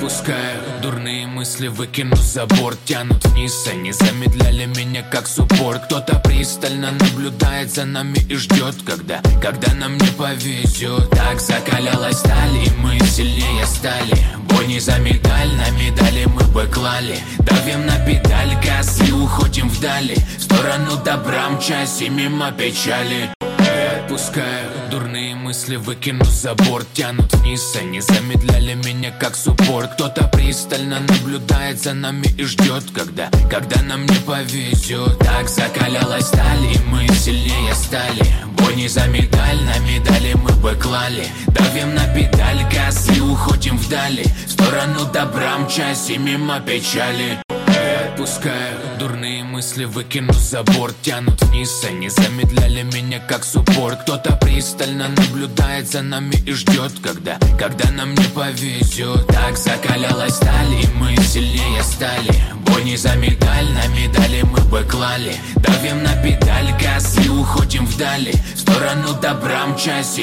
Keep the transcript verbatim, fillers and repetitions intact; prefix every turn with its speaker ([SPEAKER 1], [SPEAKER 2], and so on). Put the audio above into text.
[SPEAKER 1] Отпускаю дурные мысли, выкину за борт. Тянут вниз, они замедляли меня как суппорт. Кто-то пристально наблюдает за нами и ждет, когда, когда нам не повезет. Так закалялась сталь, и мы сильнее стали. Бой не за медаль, на медали мы бы клали. Давим на педаль газ и уходим вдали, в сторону добра мчась и мимо печали. Отпускаю дурные мысли, выкину за борт. Тянут вниз, они замедляли меня как суппорт. Кто-то пристально наблюдает за нами и ждет, когда, когда нам не повезет. Так закалялась сталь, и мы сильнее стали. Бой не за медаль, на медали мы бы клали. Давим на педаль газ и уходим вдали, в сторону добра мчась и мимо печали. Отпускаю дурные мысли, выкину за борт. Тянут вниз, они замедляли меня как суппорт. Кто-то пристально наблюдает за нами и ждет, когда, когда нам не повезет. Так закалялась сталь, и мы сильнее стали. Бой не за медаль, на медали мы бы клали. Давим на педаль газ и уходим вдали, в сторону добра мчась и